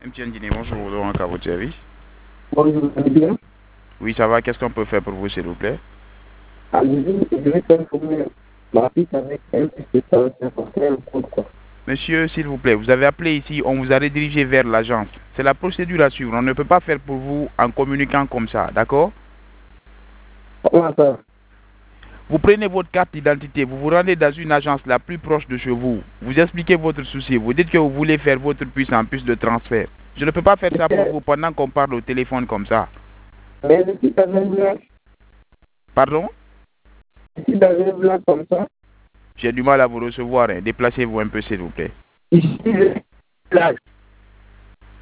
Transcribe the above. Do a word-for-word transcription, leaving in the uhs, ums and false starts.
M T N Guinée, bonjour, donc à votre service. Bonjour, vous allez bien? Oui, ça va, qu'est-ce qu'on peut faire pour vous, s'il vous plaît? Allez-y, je vais t'informer ma fille avec un petit peu ça, c'est important, un code, quoi. Monsieur, s'il vous plaît, vous avez appelé ici, on vous a redirigé vers l'agence. C'est la procédure à suivre, on ne peut pas faire pour vous en communiquant comme ça, d'accord? Comment ça? Vous prenez votre carte d'identité, vous vous rendez dans une agence la plus proche de chez vous. Vous expliquez votre souci, vous dites que vous voulez faire votre puce en puce de transfert. Je ne peux pas faire ça pour Monsieur, vous pendant qu'on parle au téléphone comme ça. mais je suis dans un blanc, Pardon? je suis dans un blanc comme ça. J'ai du mal à vous recevoir, hein. Déplacez-vous un peu, s'il vous plaît. Ici, je suis là.